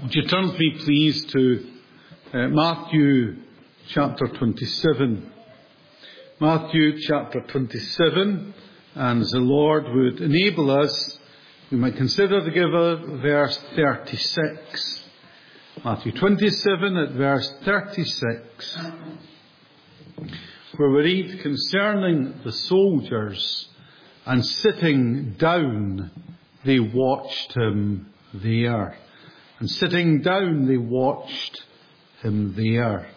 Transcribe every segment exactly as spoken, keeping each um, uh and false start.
Would you turn with me, please, to uh, Matthew chapter twenty-seven. Matthew chapter twenty-seven, and as the Lord would enable us, we might consider together verse thirty-six. Matthew twenty-seven at verse thirty-six, where we read concerning the soldiers, and sitting down they watched him there. And sitting down they watched him there.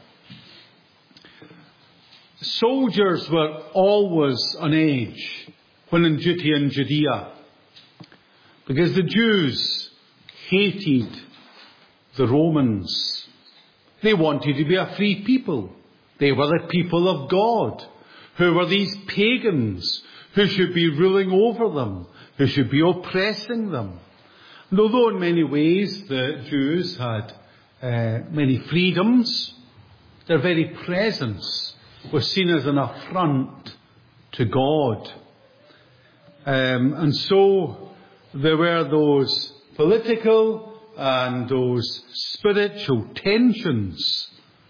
Soldiers were always on edge when on duty in Judea, because the Jews hated the Romans. They wanted to be a free people. They were the people of God. Who were these pagans who should be ruling over them, who should be oppressing them? And although in many ways the Jews had uh, many freedoms, their very presence was seen as an affront to God. Um, and so there were those political and those spiritual tensions.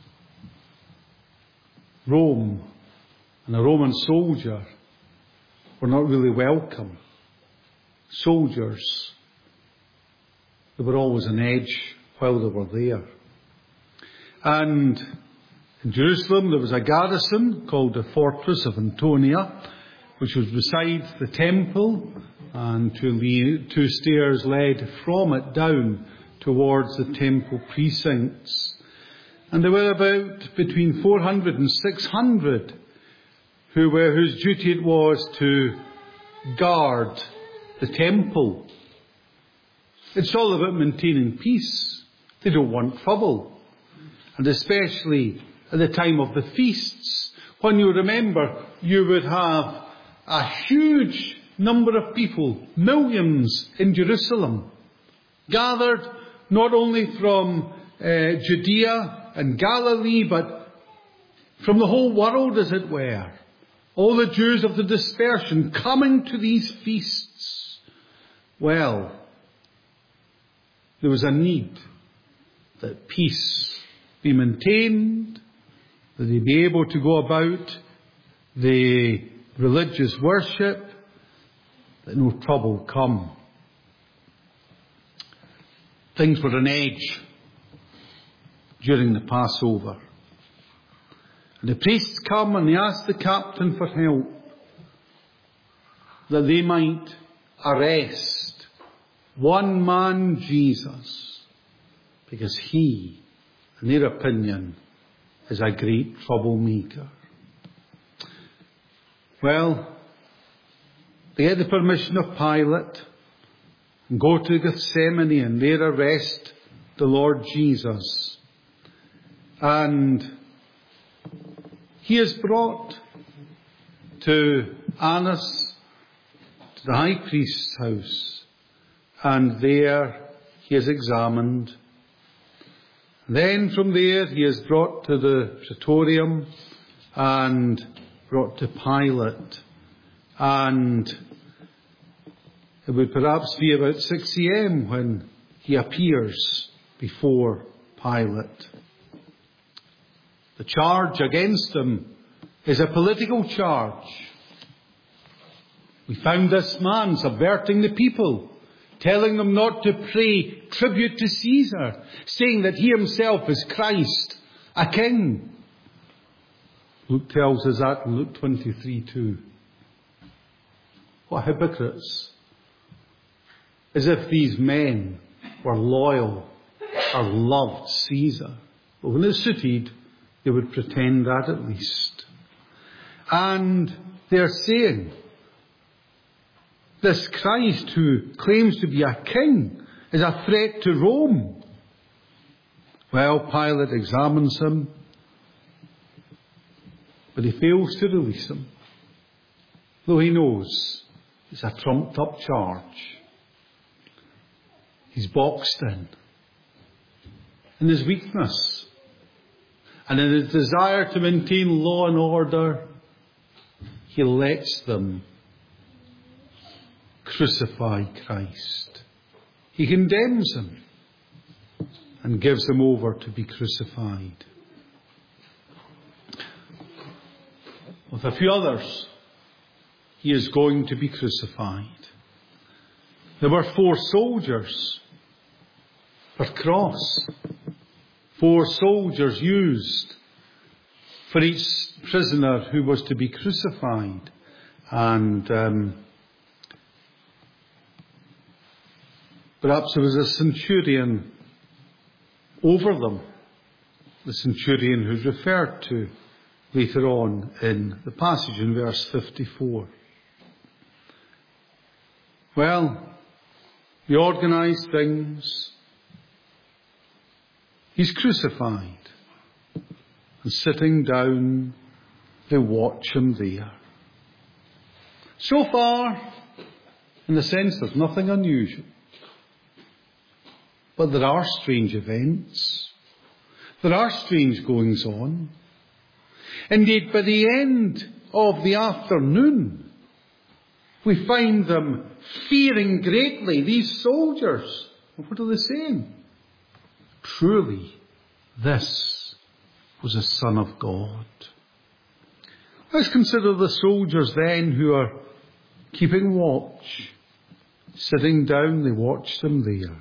Rome and a Roman soldier were not really welcome. Soldiers, they were always on edge while they were there. And in Jerusalem there was a garrison called the Fortress of Antonia, which was beside the temple, and two, two stairs led from it down towards the temple precincts. And there were about between four hundred and six hundred who were, whose duty it was to guard the temple. It's all about maintaining peace. They don't want trouble. And especially at the time of the feasts, when you remember you would have a huge number of people, millions in Jerusalem, gathered not only from uh, Judea and Galilee, but from the whole world, as it were. All the Jews of the dispersion coming to these feasts. Well, there was a need that peace be maintained, that they be able to go about the religious worship, that no trouble come. Things were on edge during the Passover. And the priests come and they ask the captain for help, that they might arrest one man, Jesus, because he, in their opinion, is a great troublemaker. Well, they get the permission of Pilate and go to Gethsemane and there arrest the Lord Jesus. And he is brought to Annas, to the high priest's house, and there he is examined. Then from there he is brought to the praetorium and brought to Pilate. And it would perhaps be about six a.m. when he appears before Pilate. The charge against him is a political charge. We found this man subverting the people, telling them not to pay tribute to Caesar, saying that he himself is Christ, a king. Luke tells us that in Luke twenty-three two. What hypocrites. As if these men were loyal or loved Caesar. But when it suited, they would pretend that at least. And they're saying, this Christ who claims to be a king is a threat to Rome. Well, Pilate examines him, but he fails to release him, though he knows it's a trumped up charge. He's boxed in. In his weakness and in his desire to maintain law and order, he lets them crucify Christ. He condemns him. and gives him over to be crucified. With a few others, he is going to be crucified. There were four soldiers per cross. Four soldiers used for each prisoner who was to be crucified. And um, perhaps there was a centurion over them, the centurion who's referred to later on in the passage in verse fifty-four. Well, they organise things. He's crucified. And sitting down, they watch him there. So far, in the sense, there's nothing unusual. But there are strange events. There are strange goings on. Indeed, by the end of the afternoon, we find them fearing greatly, these soldiers. What are they saying? Truly, this was a Son of God. Let's consider the soldiers then who are keeping watch. Sitting down, they watched him there.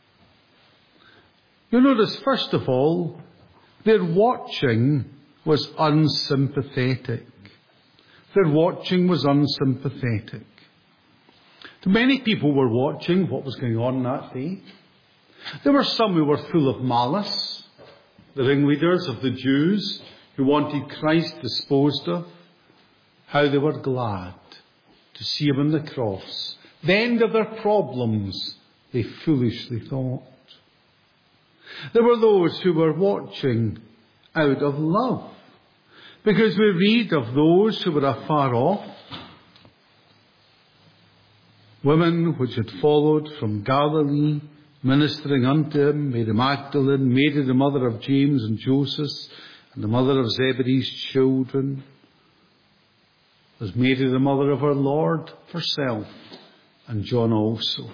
You'll notice, first of all, their watching was unsympathetic. Their watching was unsympathetic. Many people were watching what was going on that day. There were some who were full of malice, the ringleaders of the Jews who wanted Christ disposed of. How they were glad to see him on the cross. The end of their problems, they foolishly thought. There were those who were watching out of love, because we read of those who were afar off, women which had followed from Galilee, ministering unto him, Mary Magdalene, Mary the mother of James and Joseph, and the mother of Zebedee's children. There's Mary the mother of our Lord herself, and John also.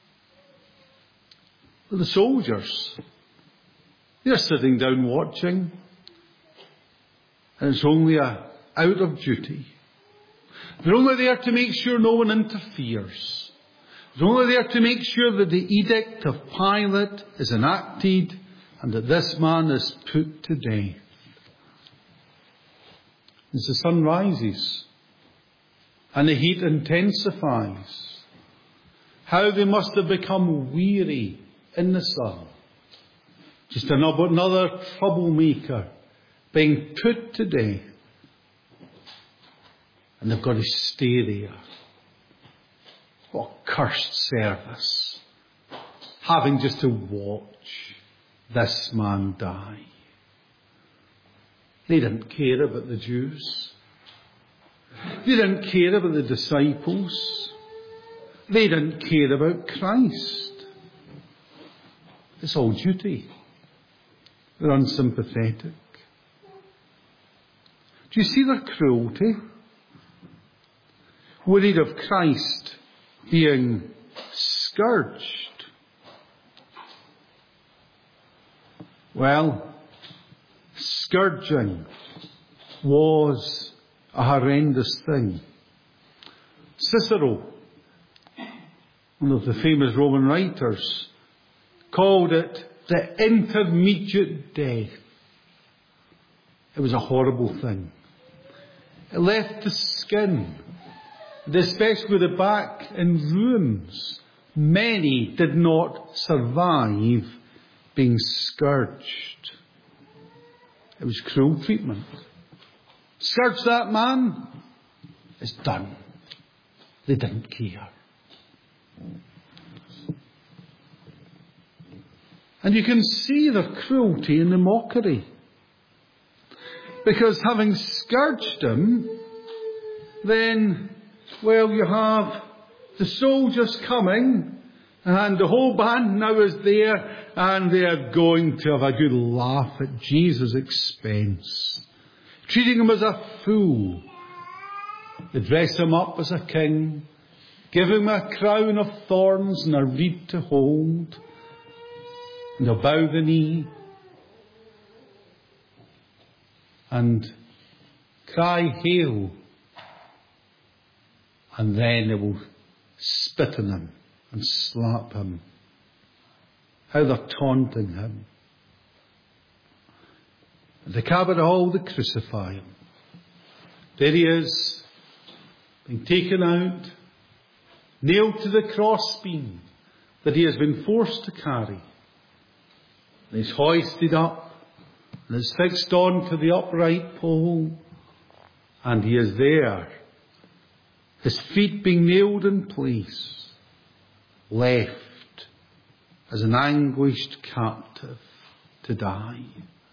But the soldiers, they're sitting down watching, and it's only a out of duty. They're only there to make sure no one interferes. They're only there to make sure that the edict of Pilate is enacted and that this man is put to death. As the sun rises and the heat intensifies, how they must have become weary in the sun. Just another troublemaker being put to death. And they've got to stay there. What a cursed service. Having just to watch this man die. They didn't care about the Jews. They didn't care about the disciples. They didn't care about Christ. It's all duty. They're unsympathetic. Do you see their cruelty? Worried of Christ being scourged. Well, scourging was a horrendous thing. Cicero, one of the famous Roman writers, called it the intermediate death. It was a horrible thing. It left the skin, and especially the back, in ruins. Many did not survive being scourged. It was cruel treatment. Scourge that man, it's done. They didn't care. And you can see the cruelty in the mockery. Because having scourged him, then, well, you have the soldiers coming, and the whole band now is there, and they are going to have a good laugh at Jesus' expense, treating him as a fool. They dress him up as a king, give him a crown of thorns and a reed to hold. And they'll bow the knee and cry, "Hail." And then they will spit on him and slap him. How they're taunting him. At the Cabot Hall, they crucify him. There he is, being taken out, nailed to the crossbeam that he has been forced to carry. And he's hoisted up and is fixed on to the upright pole. And he is there, his feet being nailed in place, left as an anguished captive to die.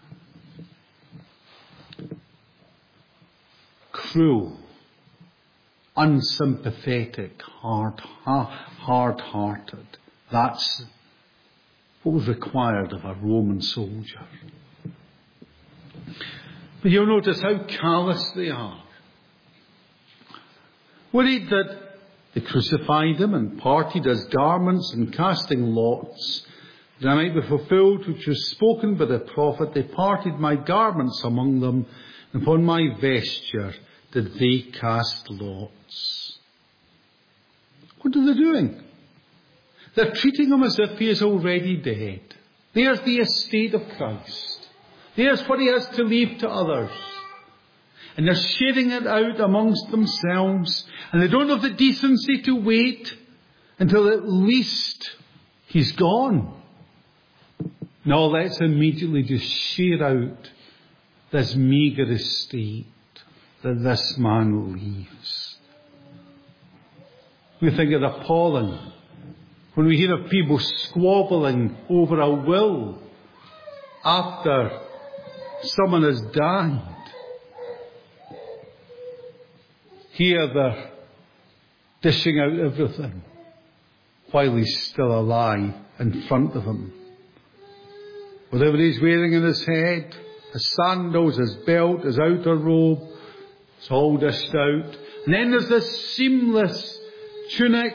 Cruel, unsympathetic, hard, hard-hearted. That's what was required of a Roman soldier. But you'll notice how callous they are. Worried that they crucified him and parted his garments and casting lots, that I might be fulfilled which was spoken by the prophet, they parted my garments among them, and upon my vesture did they cast lots. What are they doing? They're treating him as if he is already dead. There's the estate of Christ. There's what he has to leave to others. And they're sharing it out amongst themselves. And they don't have the decency to wait until at least he's gone. No, let's immediately just share out this meagre estate that this man leaves. We think it appalling when we hear of people squabbling over a will after someone has died. Here they're dishing out everything while he's still alive in front of him. Whatever he's wearing in his head, his sandals, his belt, his outer robe, it's all dished out. And then there's this seamless tunic.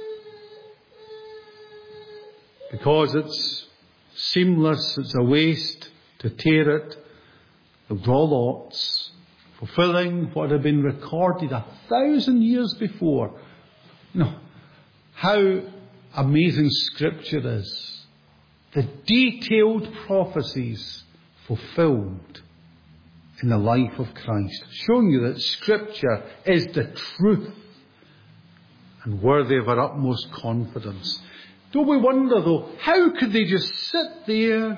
Because it's seamless, it's a waste to tear it. They'll draw lots, fulfilling what had been recorded a thousand years before. You know, how amazing Scripture is. The detailed prophecies fulfilled in the life of Christ, showing you that Scripture is the truth and worthy of our utmost confidence. Don't we wonder, though, how could they just sit there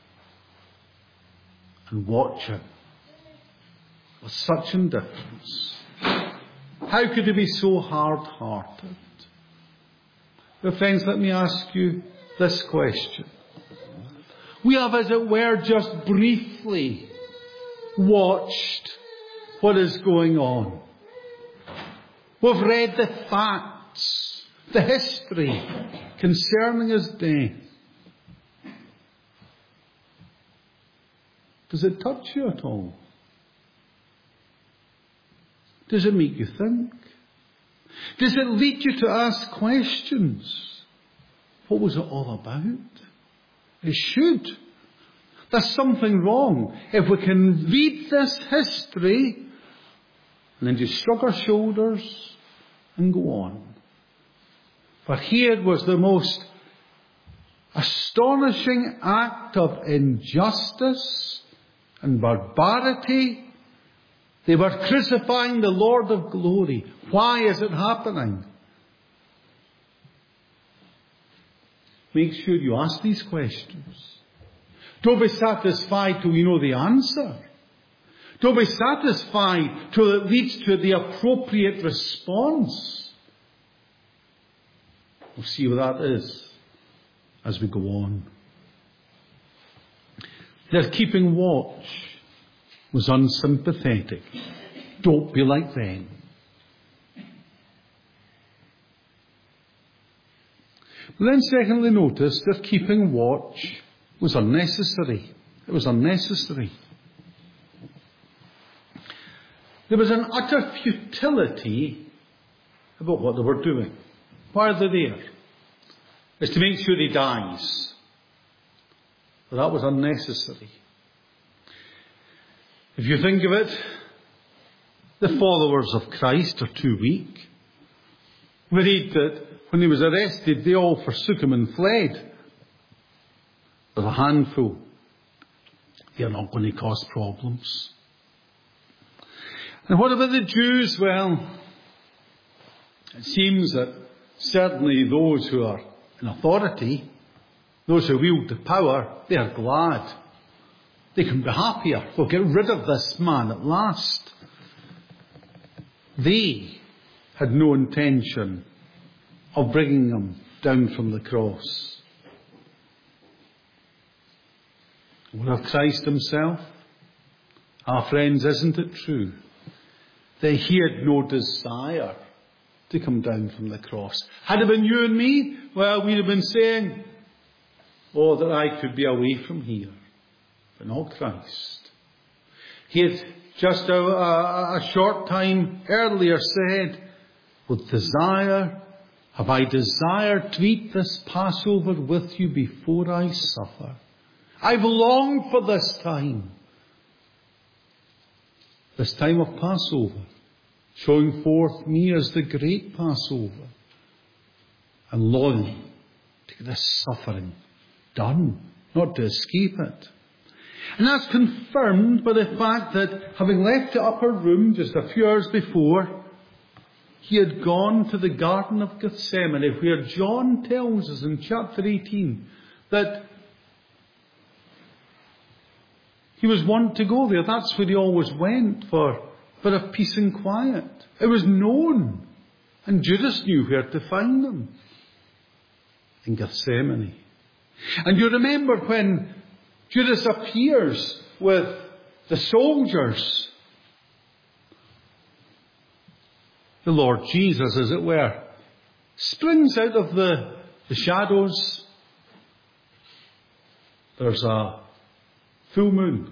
and watch him with such indifference? How could they be so hard-hearted? Well, friends, let me ask you this question. We have, as it were, just briefly watched what is going on. We've read the facts, the history concerning his death. Does it touch you at all? Does it make you think? Does it lead you to ask questions? What was it all about? It should. There's something wrong if we can read this history and then just shrug our shoulders and go on. For here was the most astonishing act of injustice and barbarity. They were crucifying the Lord of glory. Why is it happening? Make sure you ask these questions. Don't be satisfied till you know the answer. Don't be satisfied till it leads to the appropriate response. We'll see what that is as we go on. Their keeping watch was unsympathetic. Don't be like them. But then secondly, notice that keeping watch was unnecessary. It was unnecessary. There was an utter futility about what they were doing. Why are they there? It's to make sure he dies. But that was unnecessary. If you think of it, the followers of Christ are too weak. We read that when he was arrested, they all forsook him and fled. There's a handful. They're not going to cause problems. And what about the Jews? Well, it seems that certainly those who are in authority, those who wield the power, they are glad. They can be happier. They'll get rid of this man at last. They had no intention of bringing him down from the cross. What of Christ himself? Our friends, isn't it true that he had no desire to come down from the cross? Had it been you and me, well, we'd have been saying, oh, that I could be away from here. But not Christ. He had just a, a, a short time earlier said, with desire, have I desired to eat this Passover with you before I suffer. I've longed for this time. This time of Passover, showing forth me as the great Passover, and longing to get this suffering done, not to escape it. And that's confirmed by the fact that, having left the upper room just a few hours before, he had gone to the Garden of Gethsemane, where John tells us in chapter eighteen that he was wont to go there. That's where he always went for a bit of peace and quiet. It was known. And Judas knew where to find them. In Gethsemane. And you remember when Judas appears with the soldiers, the Lord Jesus, as it were, springs out of the, the shadows. There's a full moon.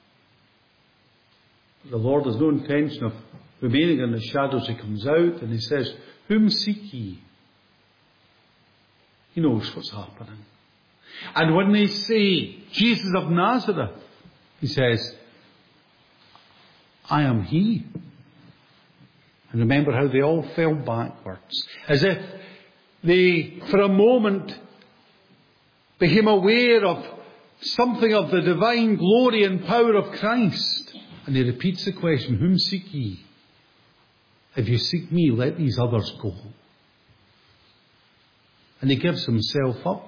The Lord has no intention of remaining in the shadows. He comes out and he says, whom seek ye? He knows what's happening. And when they say, Jesus of Nazareth, he says, I am he. And remember how they all fell backwards, as if they, for a moment, became aware of something of the divine glory and power of Christ. And he repeats the question, whom seek ye? If you seek me, let these others go. And he gives himself up.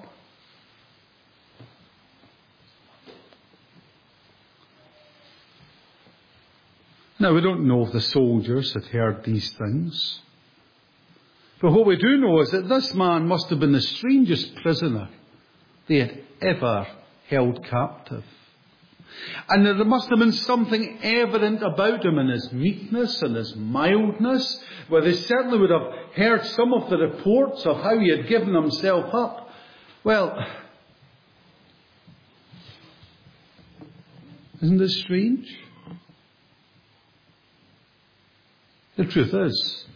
Now, we don't know if the soldiers had heard these things. But what we do know is that this man must have been the strangest prisoner they had ever held captive. And there must have been something evident about him in his meekness and his mildness, where they certainly would have heard some of the reports of how he had given himself up. Well, isn't this strange? The truth is,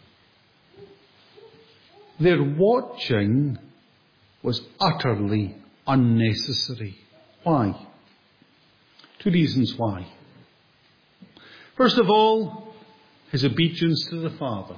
their watching was utterly unnecessary. Why? Two reasons why. First of all, his obedience to the Father.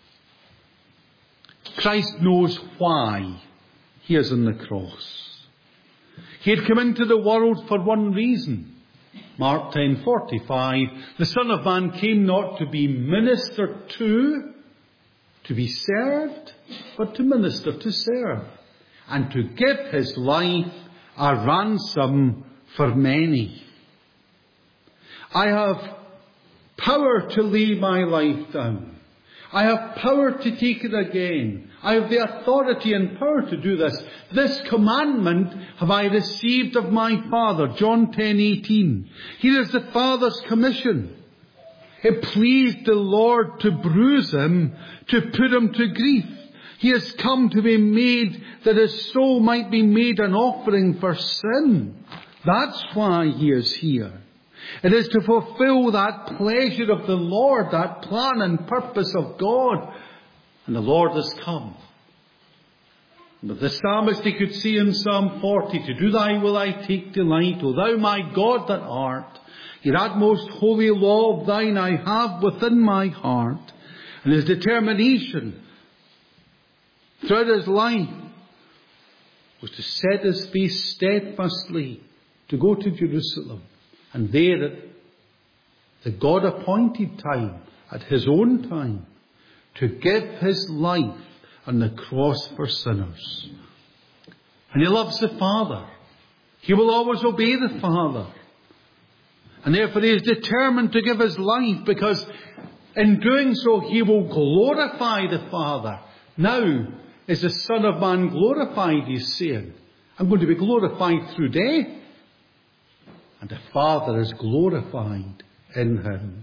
Christ knows why he is on the cross. He had come into the world for one reason. Mark ten forty-five, the Son of Man came not to be ministered to, to be served, but to minister, to serve, and to give his life a ransom for many. I have power to lay my life down. I have power to take it again. I have the authority and power to do this. This commandment have I received of my Father. John ten eighteen. Here is the Father's commission. It pleased the Lord to bruise him, to put him to grief. He has come to be made that his soul might be made an offering for sin. That's why he is here. It is to fulfill that pleasure of the Lord, that plan and purpose of God. And the Lord has come. But the psalmist, he could see in Psalm forty, to do thy will I take delight, O thou my God that art. Your utmost holy law of thine I have within my heart. And his determination throughout his life was to set his face steadfastly to go to Jerusalem. And there at the God-appointed time, at his own time, to give his life on the cross for sinners. And he loves the Father. He will always obey the Father. And therefore he is determined to give his life, because in doing so he will glorify the Father. Now is the Son of Man glorified, he's saying. I'm going to be glorified through death. And the Father is glorified in him.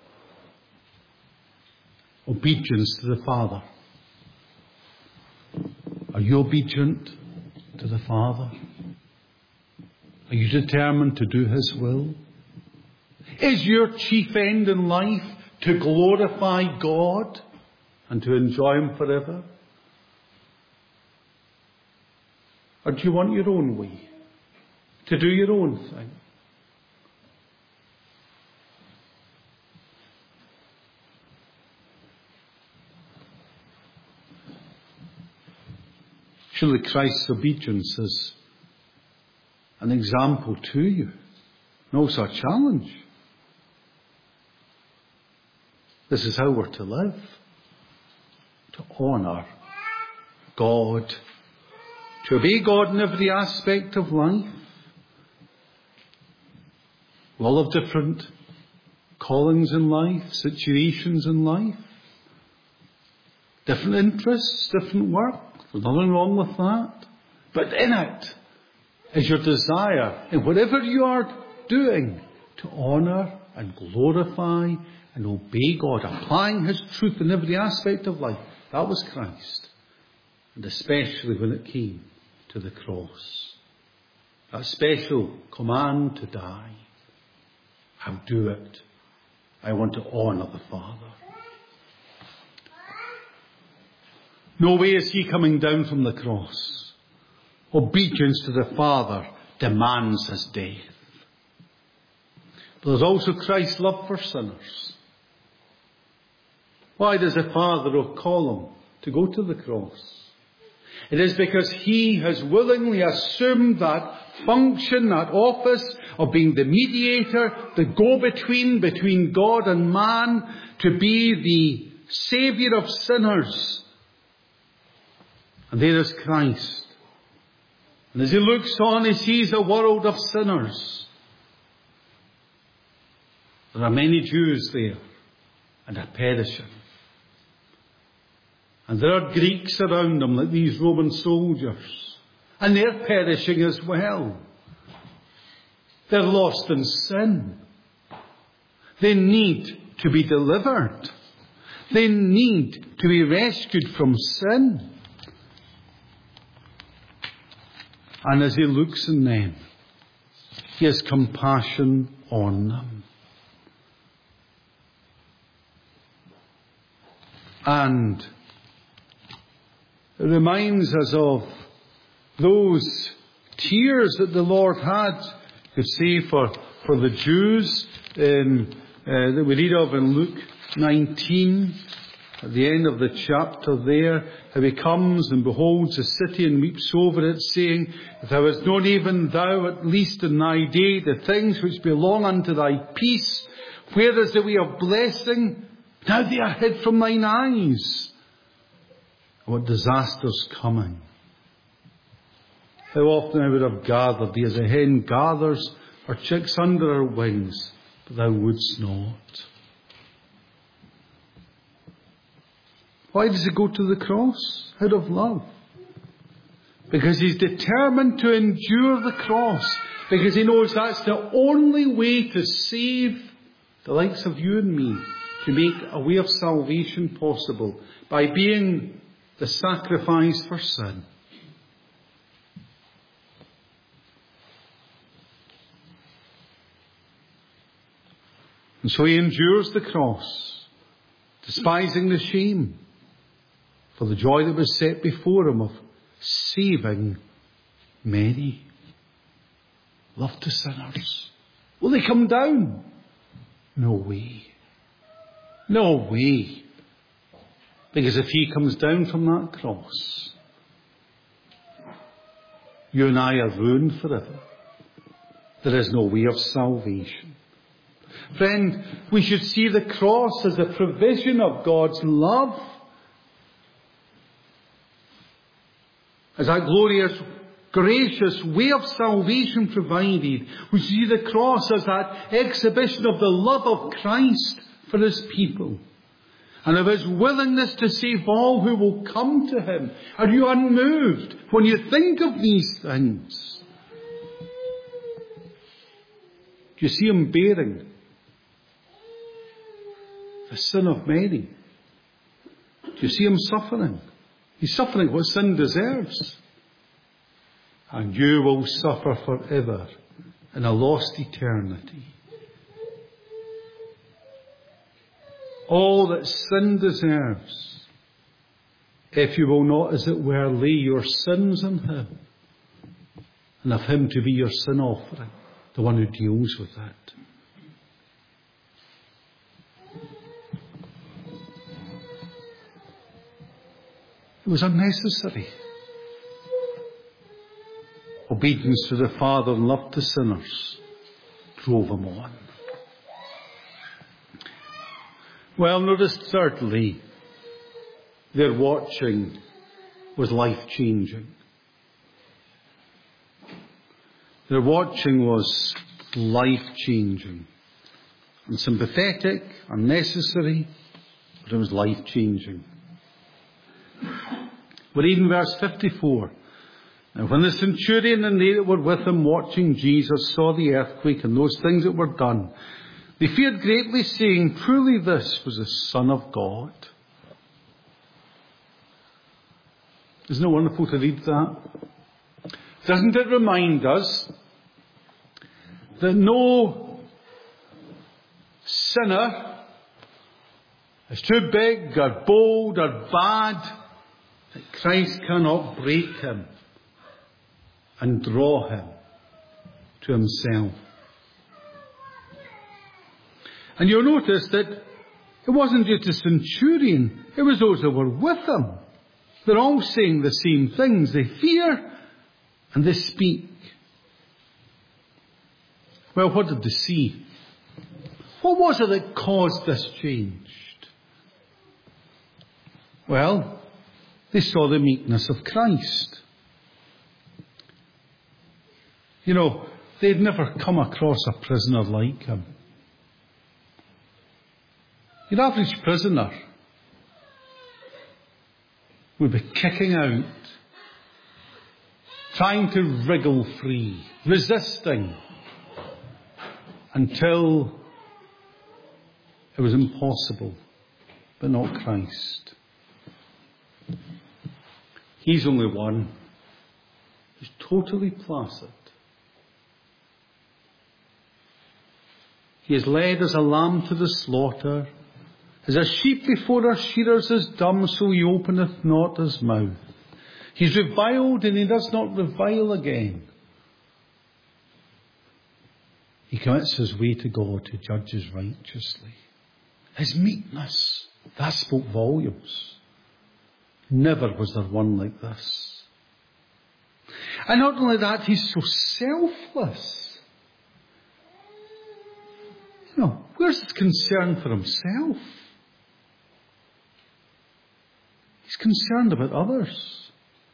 Obedience to the Father. Are you obedient to the Father? Are you determined to do his will? Is your chief end in life to glorify God and to enjoy him forever? Or do you want your own way? To do your own thing? Surely Christ's obedience is an example to you, and also a challenge. This is how we're to live. To honour God. To obey God in every aspect of life. We all have different callings in life, situations in life. Different interests, different work. There's nothing wrong with that. But in it is your desire, in whatever you are doing, to honour and glorify and obey God, applying his truth in every aspect of life. That was Christ. And especially when it came to the cross. That special command to die. I'll do it. I want to honour the Father. No way is he coming down from the cross. Obedience to the Father demands his death. But there's also Christ's love for sinners. Why does the Father call him to go to the cross? It is because he has willingly assumed that function, that office of being the mediator, the go-between between God and man, to be the Saviour of sinners. And there is Christ. And as he looks on, he sees a world of sinners. There are many Jews there, and are perishing. And there are Greeks around them, like these Roman soldiers. And they're perishing as well. They're lost in sin. They need to be delivered. They need to be rescued from sin. And as he looks on them, he has compassion on them. And it reminds us of those tears that the Lord had, you see, for, for the Jews in, uh, that we read of in Luke nineteen. At the end of the chapter there, how he comes and beholds the city and weeps over it, saying, if thou hast known even thou, at least in thy day, the things which belong unto thy peace, where is the way of blessing? Now they are hid from thine eyes. What disaster's coming. How often I would have gathered thee as a hen gathers her chicks under her wings, but thou wouldst not. Why does he go to the cross? Out of love. Because he's determined to endure the cross. Because he knows that's the only way to save the likes of you and me. To make a way of salvation possible. By being the sacrifice for sin. And so he endures the cross. Despising the shame. For the joy that was set before him of saving many. Love to sinners. Will they come down? No way. No way. Because if he comes down from that cross, you and I are ruined forever. There is no way of salvation. Friend, we should see the cross as a provision of God's love, as that glorious, gracious way of salvation provided. We see the cross as that exhibition of the love of Christ for his people, and of his willingness to save all who will come to him. Are you unmoved when you think of these things? Do you see him bearing the sin of many? Do you see him suffering? He's suffering what sin deserves. And you will suffer forever in a lost eternity. All that sin deserves, if you will not, as it were, lay your sins on him, and have him to be your sin offering, the one who deals with that. It was unnecessary. Obedience to the Father and love to sinners drove him on. Well, notice thirdly, their watching was life-changing. Their watching was life-changing. Unsympathetic, unnecessary, but it was life-changing. We read in verse fifty-four, "Now when the centurion and they that were with him watching Jesus saw the earthquake and those things that were done, they feared greatly, saying, Truly this was the Son of God." Isn't it wonderful to read that? Doesn't it remind us that no sinner is too big or bold or bad that Christ cannot break him and draw him to himself? And you'll notice that it wasn't just the centurion, it was those that were with him. They're all saying the same things. They fear and they speak. Well, what did they see? What was it that caused this change? Well, they saw the meekness of Christ. You know, they'd never come across a prisoner like him. Your average prisoner would be kicking out, trying to wriggle free, resisting, until it was impossible, but not Christ. He's only one who's totally placid. He is led as a lamb to the slaughter. As a sheep before her shearers is dumb, so he openeth not his mouth. He's reviled, and he does not revile again. He commits his way to God to judge us righteously. His meekness, that spoke volumes. Never was there one like this. And not only that, he's so selfless. You know, where's his concern for himself? He's concerned about others.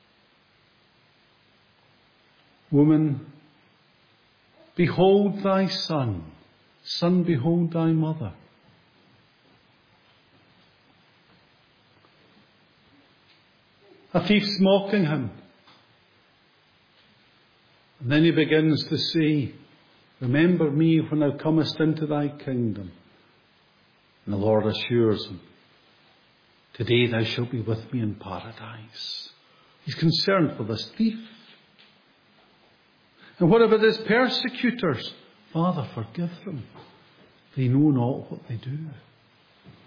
Woman, behold thy son. Son, behold thy mother. A thief's mocking him. And then he begins to say, Remember me when thou comest into thy kingdom. And the Lord assures him, Today thou shalt be with me in paradise. He's concerned for this thief. And what about his persecutors? Father, forgive them. They know not what they do.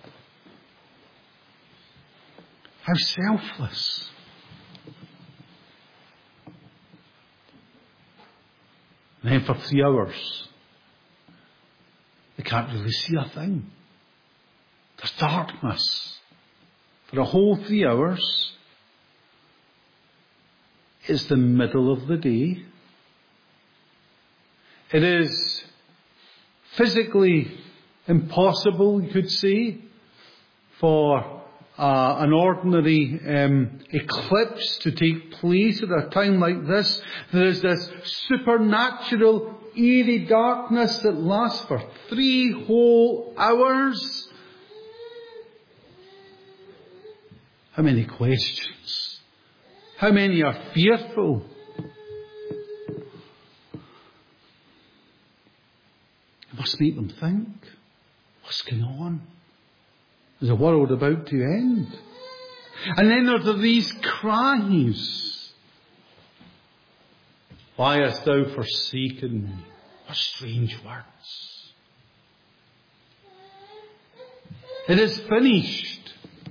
How selfless. And for three hours, they can't really see a thing. There's darkness. For a whole three hours, it's the middle of the day. It is physically impossible, you could say, for uh, an ordinary um, eclipse to take place at a time like this. There is this supernatural, eerie darkness that lasts for three whole hours. How many questions? How many are fearful? It must make them think, what's going on? Is the world about to end? And then there are these cries. Why hast thou forsaken me? What strange words. It is finished.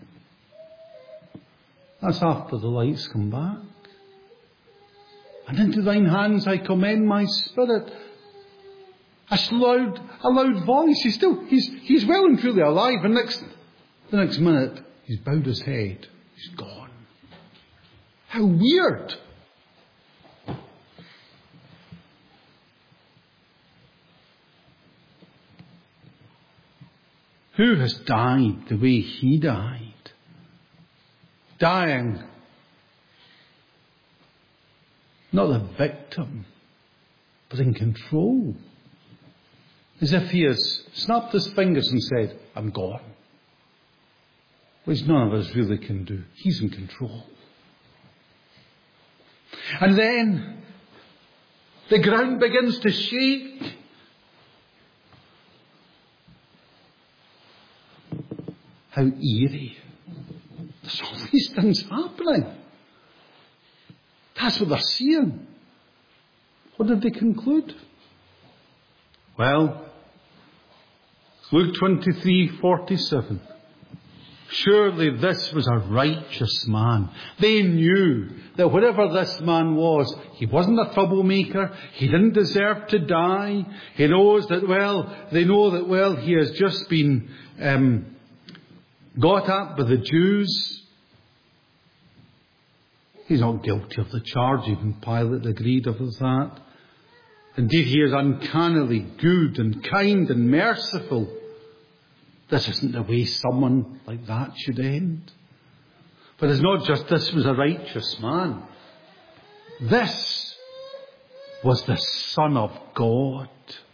That's after the lights come back. And into thine hands I commend my spirit. A loud, a loud voice. He's still, he's, he's well and truly alive. And next, the next minute, he's bowed his head. He's gone. How weird. Who has died the way he died? Dying. Not the victim, but in control. As if he has snapped his fingers and said, I'm gone. Which none of us really can do. He's in control. And then the ground begins to shake. How eerie. There's all these things happening. That's what they're seeing. What did they conclude? Well, Luke twenty-three forty-seven. Surely this was a righteous man. They knew that whatever this man was, he wasn't a troublemaker. He didn't deserve to die. He knows that, well, they know that, well, he has just been um, got at by the Jews. He's not guilty of the charge. Even Pilate agreed with that. Indeed, he is uncannily good and kind and merciful. This isn't the way someone like that should end. But it's not just this was a righteous man. This was the Son of God.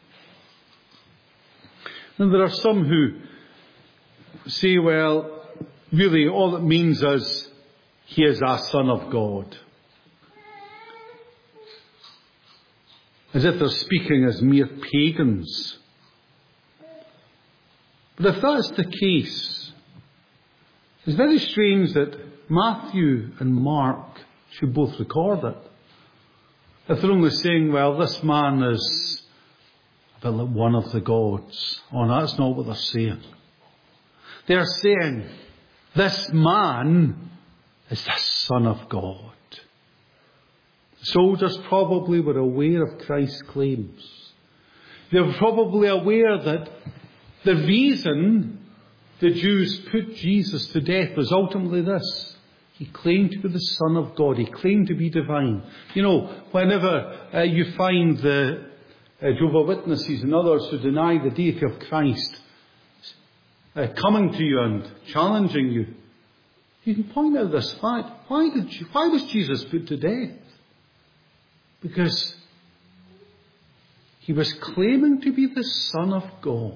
And there are some who say, well, really all it means is he is a Son of God. As if they're speaking as mere pagans. But if that's the case, it's very strange that Matthew and Mark should both record it. If they're only saying, well, this man is a bit like one of the gods. Oh, that's not what they're saying. They're saying, this man is the Son of God. The soldiers probably were aware of Christ's claims. They were probably aware that the reason the Jews put Jesus to death was ultimately this. He claimed to be the Son of God. He claimed to be divine. You know, whenever uh, you find the uh, Jehovah's Witnesses and others who deny the deity of Christ uh, coming to you and challenging you, you can point out this fact. Why did you, why was Jesus put to death? Because he was claiming to be the Son of God.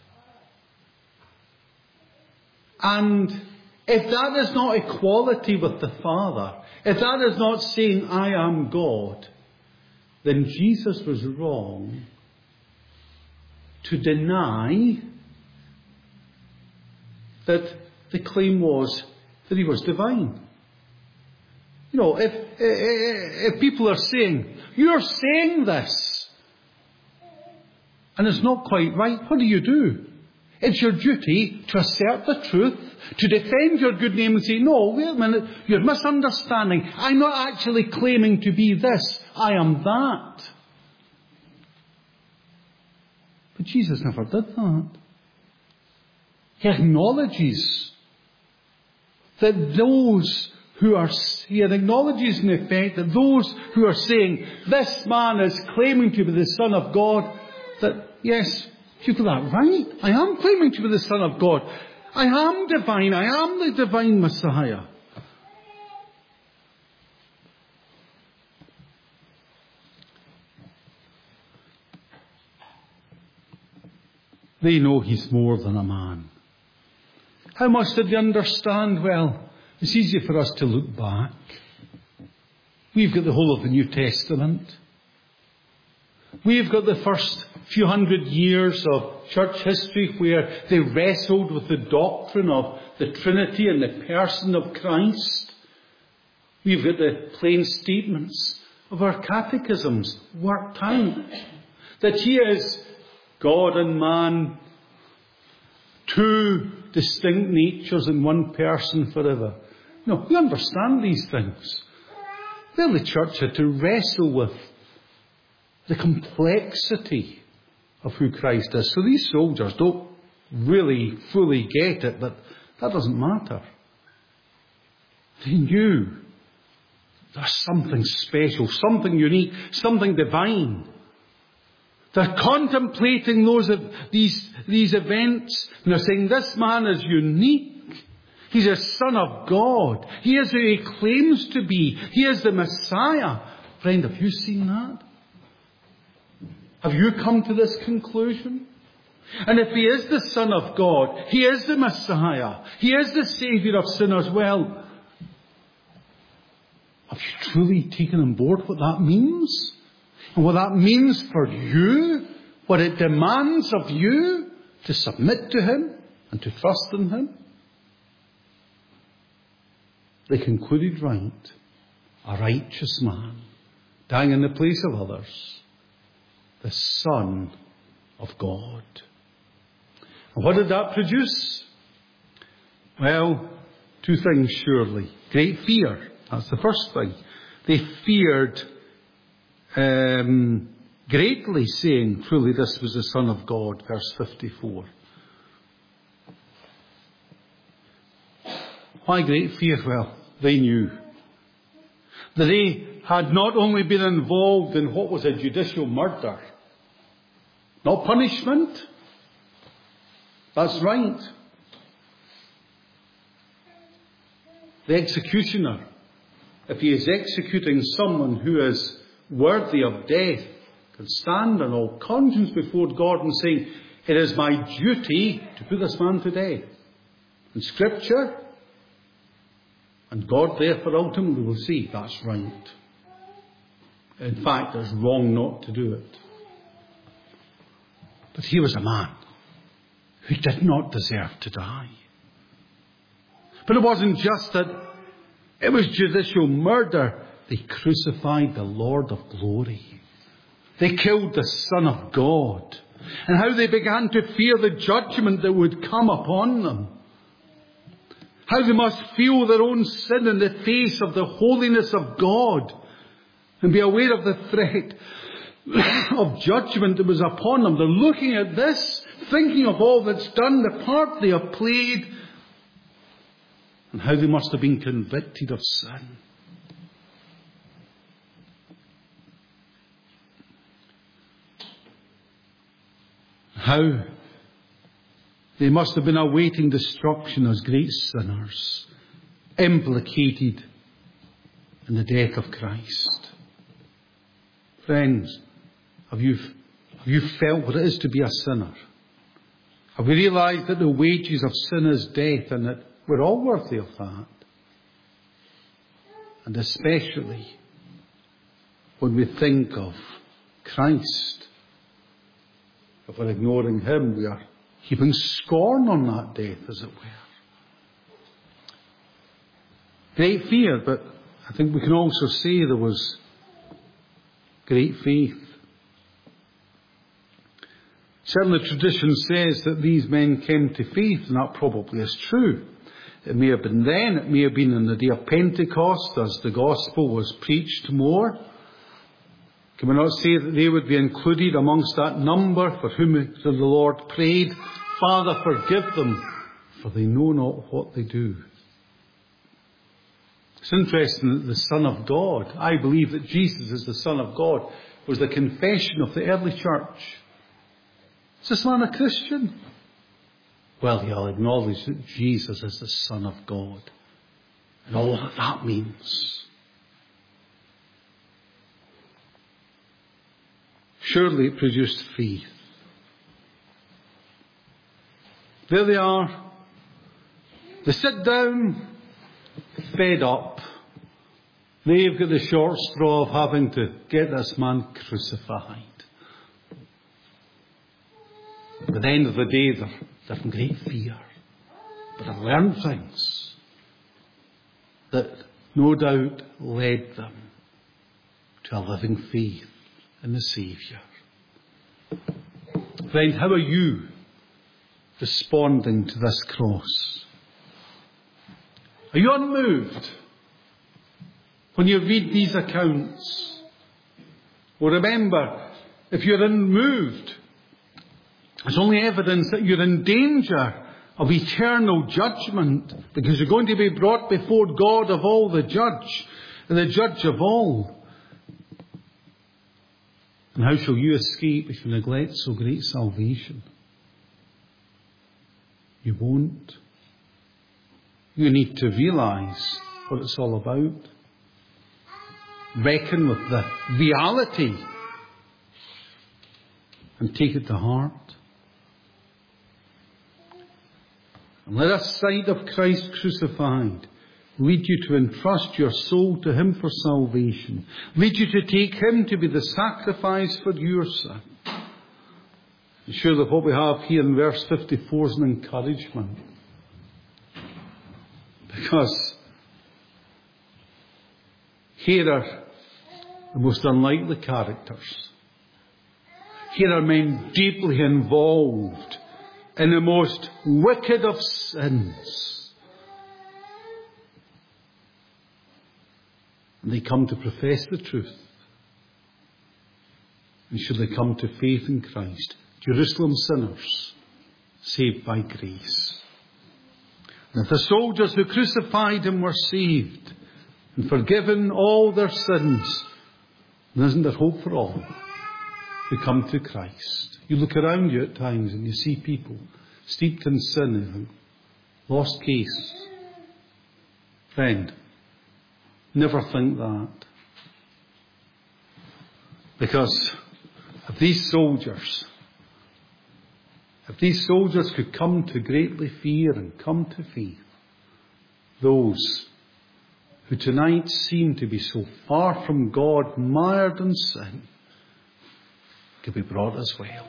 And if that is not equality with the Father, if that is not saying, I am God, then Jesus was wrong to deny that the claim was that he was divine. You know, if, if people are saying, you're saying this, and it's not quite right, what do you do? It's your duty to assert the truth, to defend your good name and say, no, wait a minute, you're misunderstanding. I'm not actually claiming to be this. I am that. But Jesus never did that. He acknowledges that those who are, he acknowledges in effect that those who are saying, this man is claiming to be the Son of God, that yes, you've got that right. I am claiming to be the Son of God. I am divine. I am the divine Messiah. They know he's more than a man. How much did they understand? Well, it's easy for us to look back. We've got the whole of the New Testament. We've got the first few hundred years of church history where they wrestled with the doctrine of the Trinity and the person of Christ. We've got the plain statements of our catechisms worked out. That he is God and man, two distinct natures in one person forever. No, we understand these things. Then the church had to wrestle with the complexity of who Christ is. So these soldiers don't really fully get it, but that doesn't matter. They knew there's something special, something unique, something divine. They're contemplating those these these events, and they're saying, this man is unique. He's a Son of God. He is who he claims to be. He is the Messiah. Friend, have you seen that? Have you come to this conclusion? And if he is the Son of God, he is the Messiah. He is the Saviour of sinners. Well, have you truly taken on board what that means? And what that means for you? What it demands of you to submit to him and to trust in him? They concluded right. A righteous man, dying in the place of others. The Son of God. And what did that produce? Well, two things surely. Great fear. That's the first thing. They feared um, greatly, saying, truly this was the Son of God. Verse fifty-four. Why great fear? Well, they knew that they had not only been involved in what was a judicial murder, not punishment. That's right. The executioner, if he is executing someone who is worthy of death, can stand in all conscience before God and say, it is my duty to put this man to death. In Scripture, and God therefore ultimately will see that's right. In fact, it's wrong not to do it. But he was a man who did not deserve to die. But it wasn't just that it was judicial murder. They crucified the Lord of glory. They killed the Son of God. And how they began to fear the judgment that would come upon them. How they must feel their own sin in the face of the holiness of God. And be aware of the threat of judgment that was upon them. They're looking at this, thinking of all that's done, the part they have played, and how they must have been convicted of sin. How they must have been awaiting destruction as great sinners, implicated in the death of Christ. Friends, have you, have you felt what it is to be a sinner? Have we realized that the wages of sin is death and that we're all worthy of that? And especially when we think of Christ, if we're ignoring him, we are heaping scorn on that death, as it were. Great fear, but I think we can also say there was great faith. Certainly tradition says that these men came to faith, and that probably is true. It may have been then, it may have been on the day of Pentecost as the gospel was preached more. Can we not say that they would be included amongst that number for whom the Lord prayed, Father, forgive them, for they know not what they do. It's interesting that the Son of God, I believe that Jesus is the Son of God, was the confession of the early church. Is this man a Christian? Well, he'll acknowledge that Jesus is the Son of God. And all that that means. Surely it produced faith. There they are. They sit down, fed up. They've got the short straw of having to get this man crucified. At the end of the day, they're, they're in great fear. But they've learned things that no doubt led them to a living faith in the Saviour. Friend, how are you responding to this cross? Are you unmoved when you read these accounts? Well, remember, if you're unmoved, it's only evidence that you're in danger of eternal judgment, because you're going to be brought before God of all, the judge, and the judge of all. And how shall you escape if you neglect so great salvation? You won't. You need to realise what it's all about. Reckon with the reality and take it to heart. And let a sight of Christ crucified lead you to entrust your soul to Him for salvation. Lead you to take Him to be the sacrifice for your sin. I'm sure that what we have here in verse fifty-four is an encouragement. Because here are the most unlikely characters. Here are men deeply involved in the most wicked of sins. And they come to profess the truth. And should they come to faith in Christ, Jerusalem sinners, saved by grace. And if the soldiers who crucified Him were saved and forgiven all their sins, then isn't there hope for all who come to Christ? You look around you at times and you see people steeped in sin and lost case. Friend, never think that. Because if these soldiers, if these soldiers could come to greatly fear and come to faith, those who tonight seem to be so far from God, mired in sin, could be brought as well.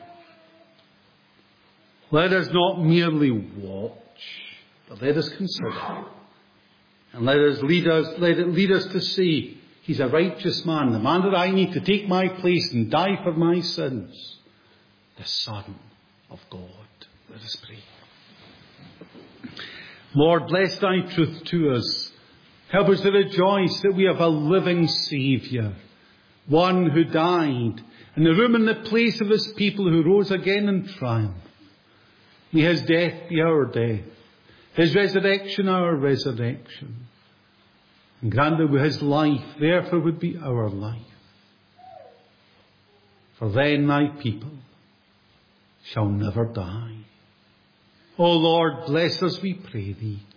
Let us not merely watch, but let us consider. And let us lead us, let it lead us to see He's a righteous man, the man that I need to take my place and die for my sins, the Son of God. Let us pray. Lord, bless Thy truth to us. Help us to rejoice that we have a living Saviour, one who died in the room and the place of His people, who rose again in triumph. May His death be our death, His resurrection our resurrection. And grant that His life therefore would be our life. For then Thy people shall never die. O Lord, bless us, we pray Thee.